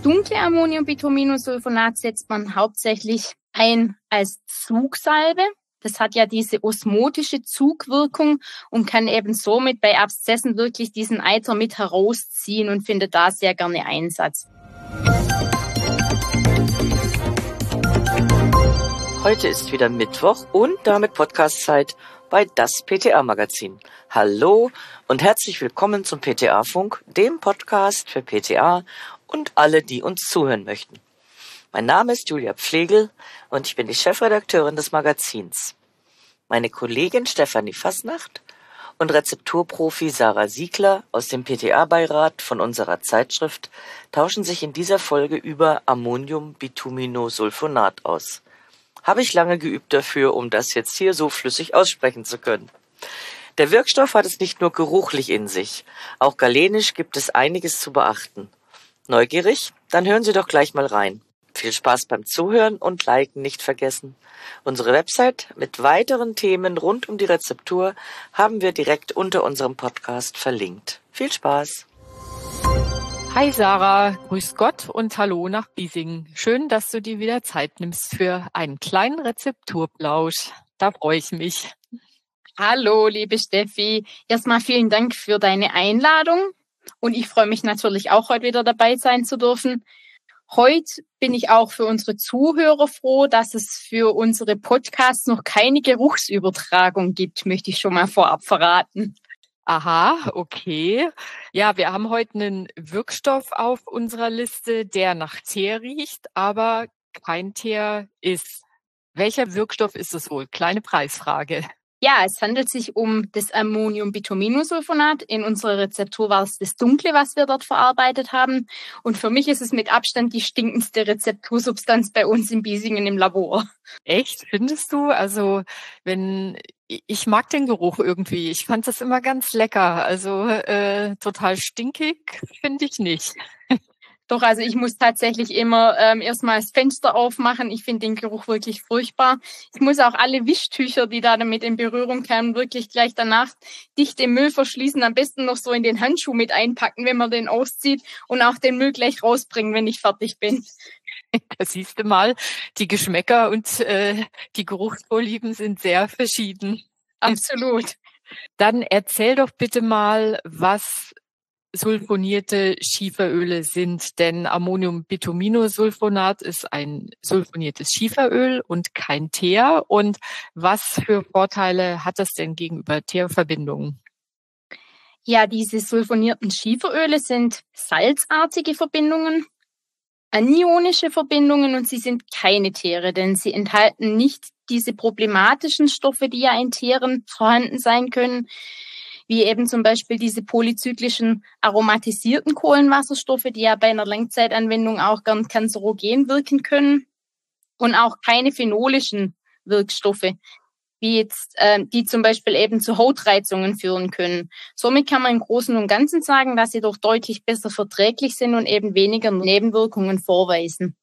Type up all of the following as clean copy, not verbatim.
dunkle Ammoniumbituminsulfonat setzt man hauptsächlich ein als Zugsalbe. Das hat ja diese osmotische Zugwirkung und kann eben somit bei Abszessen wirklich diesen Eiter mit herausziehen und findet da sehr gerne Einsatz. Heute ist wieder Mittwoch und damit Podcastzeit bei das PTA-Magazin. Hallo und herzlich willkommen zum PTA-Funk, dem Podcast für PTA und alle, die uns zuhören möchten. Mein Name ist Julia Pflegel und ich bin die Chefredakteurin des Magazins. Meine Kollegin Stefanie Fasnacht und Rezepturprofi Sarah Siegler aus dem PTA-Beirat von unserer Zeitschrift tauschen sich in dieser Folge über Ammoniumbituminsulfonat aus. Habe ich lange geübt dafür, um das jetzt hier so flüssig aussprechen zu können. Der Wirkstoff hat es nicht nur geruchlich in sich, auch galenisch gibt es einiges zu beachten. Neugierig? Dann hören Sie doch gleich mal rein. Viel Spaß beim Zuhören und Liken nicht vergessen. Unsere Website mit weiteren Themen rund um die Rezeptur haben wir direkt unter unserem Podcast verlinkt. Viel Spaß! Hi Sarah, grüß Gott und hallo nach Biesingen. Schön, dass du dir wieder Zeit nimmst für einen kleinen Rezepturplausch. Da freue ich mich. Hallo, liebe Steffi. Erstmal vielen Dank für deine Einladung und ich freue mich natürlich auch, heute wieder dabei sein zu dürfen. Heute bin ich auch für unsere Zuhörer froh, dass es für unsere Podcasts noch keine Geruchsübertragung gibt, möchte ich schon mal vorab verraten. Aha, okay. Ja, wir haben heute einen Wirkstoff auf unserer Liste, der nach Teer riecht, aber kein Teer ist. Welcher Wirkstoff ist es wohl? Kleine Preisfrage. Ja, es handelt sich um das Ammoniumbituminsulfonat. In unserer Rezeptur war es das Dunkle, was wir dort verarbeitet haben. Und für mich ist es mit Abstand die stinkendste Rezeptursubstanz bei uns in Biesingen im Labor. Echt? Findest du? Also, ich mag den Geruch irgendwie. Ich fand das immer ganz lecker. Also, total stinkig finde ich nicht. Doch, also ich muss tatsächlich immer erstmal das Fenster aufmachen. Ich finde den Geruch wirklich furchtbar. Ich muss auch alle Wischtücher, die da damit in Berührung kamen, wirklich gleich danach dicht im Müll verschließen. Am besten noch so in den Handschuh mit einpacken, wenn man den auszieht und auch den Müll gleich rausbringen, wenn ich fertig bin. Da siehst du mal, die Geschmäcker und die Geruchsvorlieben sind sehr verschieden. Absolut. Dann erzähl doch bitte mal, was sulfonierte Schieferöle sind, denn Ammoniumbituminsulfonat ist ein sulfoniertes Schieferöl und kein Teer. Und was für Vorteile hat das denn gegenüber Teerverbindungen? Ja, diese sulfonierten Schieferöle sind salzartige Verbindungen, anionische Verbindungen und sie sind keine Teere, denn sie enthalten nicht diese problematischen Stoffe, die ja in Teeren vorhanden sein können, wie eben zum Beispiel diese polyzyklischen aromatisierten Kohlenwasserstoffe, die ja bei einer Langzeitanwendung auch gern kanzerogen wirken können und auch keine phenolischen Wirkstoffe, wie jetzt die zum Beispiel eben zu Hautreizungen führen können. Somit kann man im Großen und Ganzen sagen, dass sie doch deutlich besser verträglich sind und eben weniger Nebenwirkungen vorweisen.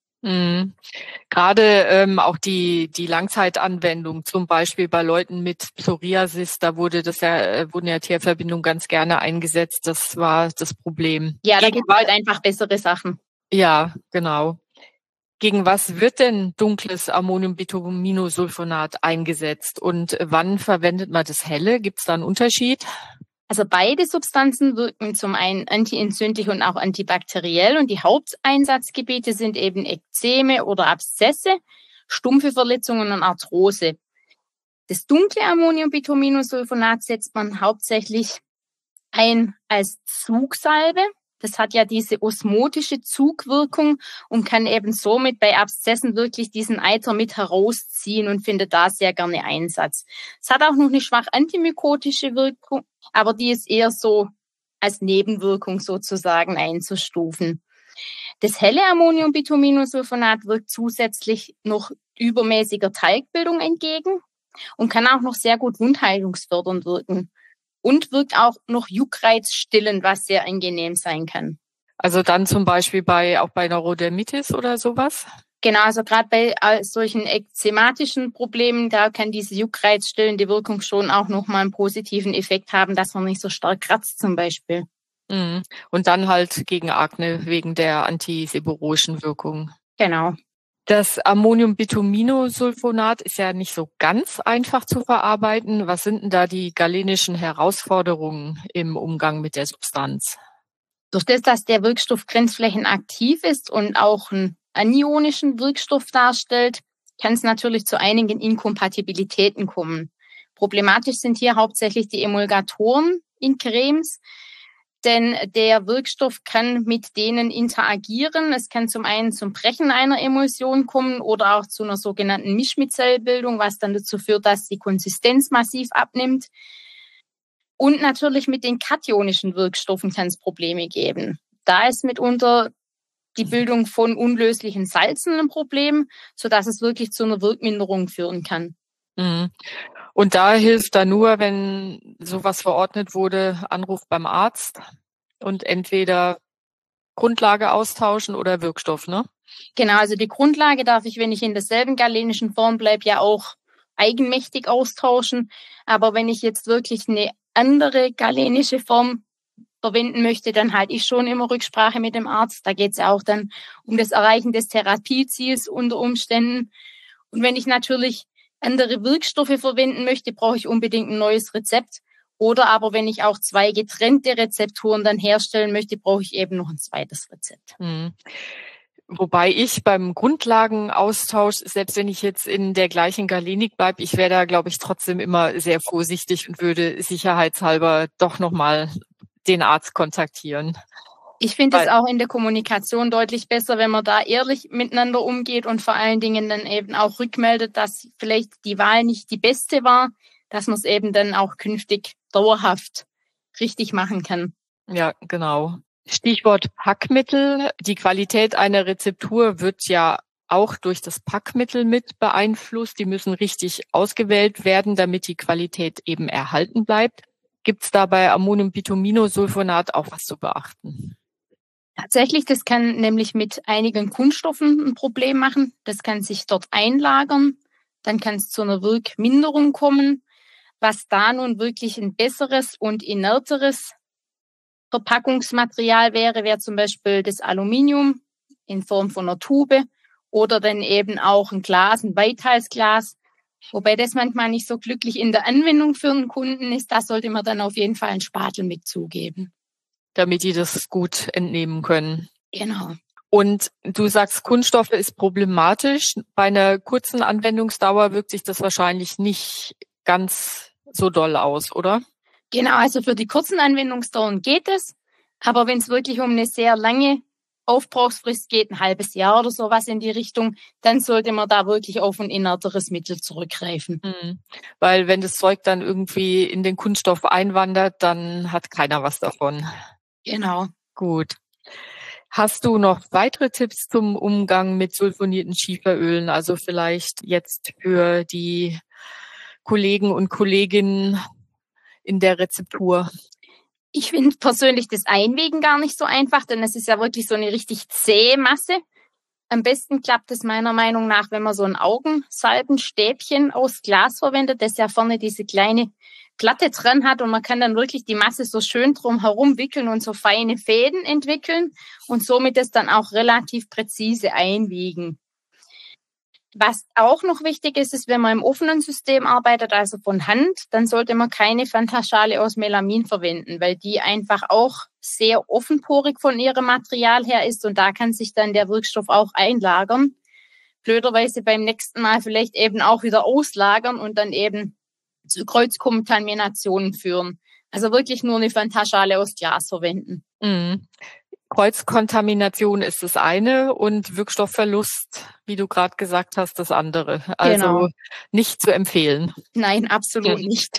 Gerade auch die Langzeitanwendung, zum Beispiel bei Leuten mit Psoriasis, da wurden ja Teerverbindungen ganz gerne eingesetzt. Das war das Problem. Ja, da gibt es halt einfach bessere Sachen. Ja, genau. Gegen was wird denn dunkles Ammoniumbituminsulfonat eingesetzt und wann verwendet man das helle? Gibt es da einen Unterschied? Also beide Substanzen wirken zum einen antientzündlich und auch antibakteriell und die Haupteinsatzgebiete sind eben Ekzeme oder Abszesse, stumpfe Verletzungen und Arthrose. Das dunkle Ammoniumbituminsulfonat setzt man hauptsächlich ein als Zugsalbe. Das hat ja diese osmotische Zugwirkung und kann eben somit bei Abszessen wirklich diesen Eiter mit herausziehen und findet da sehr gerne Einsatz. Es hat auch noch eine schwach antimykotische Wirkung, aber die ist eher so als Nebenwirkung sozusagen einzustufen. Das helle Ammoniumbituminsulfonat wirkt zusätzlich noch übermäßiger Talgbildung entgegen und kann auch noch sehr gut wundheilungsfördernd wirken. Und wirkt auch noch juckreizstillend, was sehr angenehm sein kann. Also dann zum Beispiel auch bei Neurodermitis oder sowas? Genau, also gerade bei solchen ekzematischen Problemen, da kann diese juckreizstillende Wirkung schon auch nochmal einen positiven Effekt haben, dass man nicht so stark kratzt zum Beispiel. Und dann halt gegen Akne wegen der antiseborrhoischen Wirkung. Genau. Das Ammoniumbituminolsulfonat ist ja nicht so ganz einfach zu verarbeiten. Was sind denn da die galenischen Herausforderungen im Umgang mit der Substanz? Durch das, dass der Wirkstoff grenzflächenaktiv ist und auch einen anionischen Wirkstoff darstellt, kann es natürlich zu einigen Inkompatibilitäten kommen. Problematisch sind hier hauptsächlich die Emulgatoren in Cremes, denn der Wirkstoff kann mit denen interagieren. Es kann zum einen zum Brechen einer Emulsion kommen oder auch zu einer sogenannten Mischmicellbildung, was dann dazu führt, dass die Konsistenz massiv abnimmt. Und natürlich mit den kationischen Wirkstoffen kann es Probleme geben. Da ist mitunter die Bildung von unlöslichen Salzen ein Problem, sodass es wirklich zu einer Wirkminderung führen kann. Und da hilft dann nur, wenn sowas verordnet wurde, Anruf beim Arzt und entweder Grundlage austauschen oder Wirkstoff, ne? Genau, also die Grundlage darf ich, wenn ich in derselben galenischen Form bleibe, ja auch eigenmächtig austauschen. Aber wenn ich jetzt wirklich eine andere galenische Form verwenden möchte, dann halte ich schon immer Rücksprache mit dem Arzt. Da geht es ja auch dann um das Erreichen des Therapieziels unter Umständen. Und wenn ich natürlich andere Wirkstoffe verwenden möchte, brauche ich unbedingt ein neues Rezept. Oder aber wenn ich auch 2 getrennte Rezepturen dann herstellen möchte, brauche ich eben noch ein zweites Rezept. Wobei ich beim Grundlagenaustausch, selbst wenn ich jetzt in der gleichen Galenik bleibe, ich wäre da, glaube ich, trotzdem immer sehr vorsichtig und würde sicherheitshalber doch nochmal den Arzt kontaktieren. Ich finde es auch in der Kommunikation deutlich besser, wenn man da ehrlich miteinander umgeht und vor allen Dingen dann eben auch rückmeldet, dass vielleicht die Wahl nicht die beste war, dass man es eben dann auch künftig dauerhaft richtig machen kann. Ja, genau. Stichwort Packmittel. Die Qualität einer Rezeptur wird ja auch durch das Packmittel mit beeinflusst. Die müssen richtig ausgewählt werden, damit die Qualität eben erhalten bleibt. Gibt es da bei Ammoniumbituminolsulfonat auch was zu beachten? Tatsächlich, das kann nämlich mit einigen Kunststoffen ein Problem machen. Das kann sich dort einlagern. Dann kann es zu einer Wirkminderung kommen. Was da nun wirklich ein besseres und inerteres Verpackungsmaterial wäre zum Beispiel das Aluminium in Form von einer Tube oder dann eben auch ein Glas, ein Weithalsglas. Wobei das manchmal nicht so glücklich in der Anwendung für einen Kunden ist. Da sollte man dann auf jeden Fall einen Spatel mit zugeben. Damit die das gut entnehmen können. Genau. Und du sagst, Kunststoffe ist problematisch. Bei einer kurzen Anwendungsdauer wirkt sich das wahrscheinlich nicht ganz so doll aus, oder? Genau, also für die kurzen Anwendungsdauern geht es. Aber wenn es wirklich um eine sehr lange Aufbrauchsfrist geht, ein halbes Jahr oder sowas in die Richtung, dann sollte man da wirklich auf ein inerteres Mittel zurückgreifen. Weil wenn das Zeug dann irgendwie in den Kunststoff einwandert, dann hat keiner was davon. Genau. Gut. Hast du noch weitere Tipps zum Umgang mit sulfonierten Schieferölen? Also vielleicht jetzt für die Kollegen und Kolleginnen in der Rezeptur? Ich finde persönlich das Einwegen gar nicht so einfach, denn es ist ja wirklich so eine richtig zähe Masse. Am besten klappt es meiner Meinung nach, wenn man so ein Augensalbenstäbchen aus Glas verwendet, das ja vorne diese kleine Platte dran hat und man kann dann wirklich die Masse so schön drum herum wickeln und so feine Fäden entwickeln und somit das dann auch relativ präzise einwiegen. Was auch noch wichtig ist, ist, wenn man im offenen System arbeitet, also von Hand, dann sollte man keine Fantaschale aus Melamin verwenden, weil die einfach auch sehr offenporig von ihrem Material her ist und da kann sich dann der Wirkstoff auch einlagern. Blöderweise beim nächsten Mal vielleicht eben auch wieder auslagern und dann eben zu Kreuzkontaminationen führen. Also wirklich nur eine Fantaschale aus Glas verwenden. Kreuzkontamination ist das eine und Wirkstoffverlust, wie du gerade gesagt hast, das andere. Also nicht zu empfehlen. Nein, absolut nicht.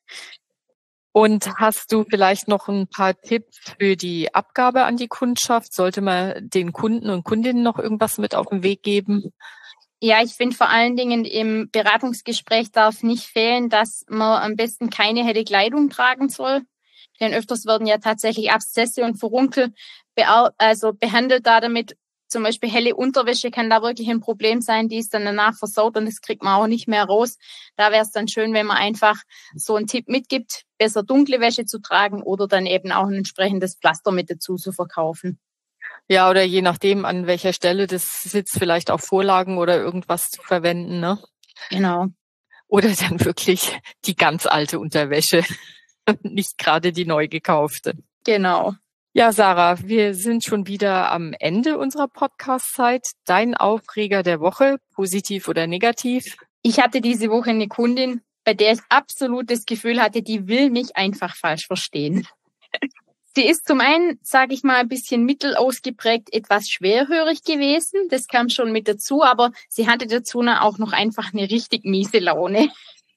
Und hast du vielleicht noch ein paar Tipps für die Abgabe an die Kundschaft? Sollte man den Kunden und Kundinnen noch irgendwas mit auf den Weg geben? Ja, ich finde vor allen Dingen im Beratungsgespräch darf nicht fehlen, dass man am besten keine helle Kleidung tragen soll. Denn öfters werden ja tatsächlich Abszesse und Furunkel behandelt da damit. Zum Beispiel helle Unterwäsche kann da wirklich ein Problem sein, die ist dann danach versaut und das kriegt man auch nicht mehr raus. Da wäre es dann schön, wenn man einfach so einen Tipp mitgibt. besser dunkle Wäsche zu tragen oder dann eben auch ein entsprechendes Pflaster mit dazu zu verkaufen. Ja, oder je nachdem, an welcher Stelle das sitzt, vielleicht auch Vorlagen oder irgendwas zu verwenden, ne? Genau. Oder dann wirklich die ganz alte Unterwäsche, nicht gerade die neu gekaufte. Genau. Ja, Sarah, wir sind schon wieder am Ende unserer Podcast-Zeit. Dein Aufreger der Woche, positiv oder negativ? Ich hatte diese Woche eine Kundin, bei der ich absolut das Gefühl hatte, die will mich einfach falsch verstehen. Sie ist zum einen, sage ich mal, ein bisschen mittelausgeprägt, etwas schwerhörig gewesen. Das kam schon mit dazu, aber sie hatte dazu auch noch einfach eine richtig miese Laune.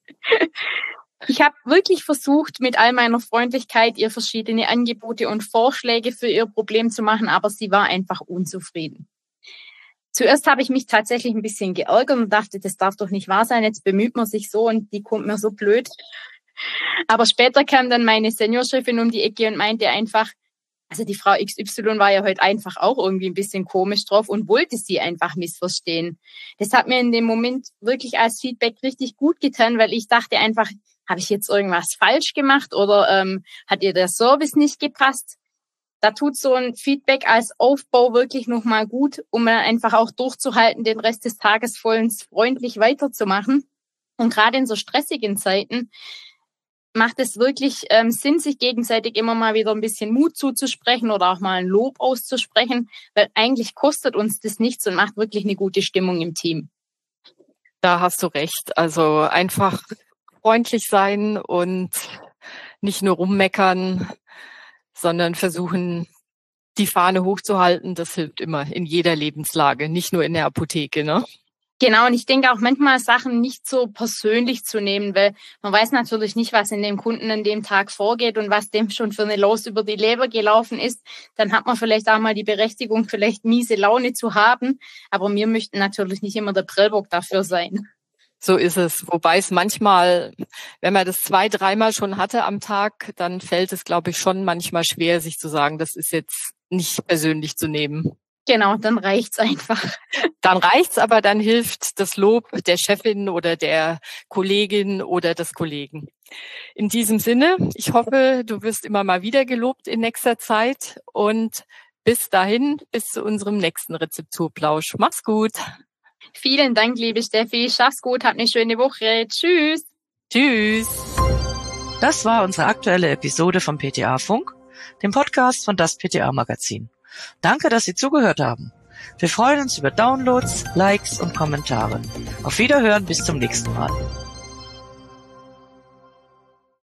Ich habe wirklich versucht, mit all meiner Freundlichkeit ihr verschiedene Angebote und Vorschläge für ihr Problem zu machen, aber sie war einfach unzufrieden. Zuerst habe ich mich tatsächlich ein bisschen geärgert und dachte, das darf doch nicht wahr sein, jetzt bemüht man sich so und die kommt mir so blöd. Aber später kam dann meine Seniorchefin um die Ecke und meinte einfach, also die Frau XY war ja heute einfach auch irgendwie ein bisschen komisch drauf und wollte sie einfach missverstehen. Das hat mir in dem Moment wirklich als Feedback richtig gut getan, weil ich dachte einfach, habe ich jetzt irgendwas falsch gemacht oder hat ihr der Service nicht gepasst? Da tut so ein Feedback als Aufbau wirklich nochmal gut, um einfach auch durchzuhalten, den Rest des Tages vollends freundlich weiterzumachen. Und gerade in so stressigen Zeiten macht es wirklich Sinn, sich gegenseitig immer mal wieder ein bisschen Mut zuzusprechen oder auch mal ein Lob auszusprechen, weil eigentlich kostet uns das nichts und macht wirklich eine gute Stimmung im Team. Da hast du recht. Also einfach freundlich sein und nicht nur rummeckern, sondern versuchen, die Fahne hochzuhalten. Das hilft immer in jeder Lebenslage, nicht nur in der Apotheke, ne? Genau, und ich denke auch manchmal Sachen nicht so persönlich zu nehmen, weil man weiß natürlich nicht, was in dem Kunden an dem Tag vorgeht und was dem schon für eine Los über die Leber gelaufen ist. Dann hat man vielleicht auch mal die Berechtigung, vielleicht miese Laune zu haben, aber wir möchten natürlich nicht immer der Prellbock dafür sein. So ist es. Wobei es manchmal, wenn man das 2-3 Mal schon hatte am Tag, dann fällt es, glaube ich, schon manchmal schwer, sich zu sagen, das ist jetzt nicht persönlich zu nehmen. Genau, dann reicht's einfach. Dann reicht's, aber dann hilft das Lob der Chefin oder der Kollegin oder des Kollegen. In diesem Sinne, ich hoffe, du wirst immer mal wieder gelobt in nächster Zeit und bis dahin, bis zu unserem nächsten Rezepturplausch. Mach's gut. Vielen Dank, liebe Steffi. Schaff's gut, habt eine schöne Woche. Tschüss. Tschüss. Das war unsere aktuelle Episode vom PTA Funk, dem Podcast von das PTA Magazin. Danke, dass Sie zugehört haben. Wir freuen uns über Downloads, Likes und Kommentare. Auf Wiederhören, bis zum nächsten Mal.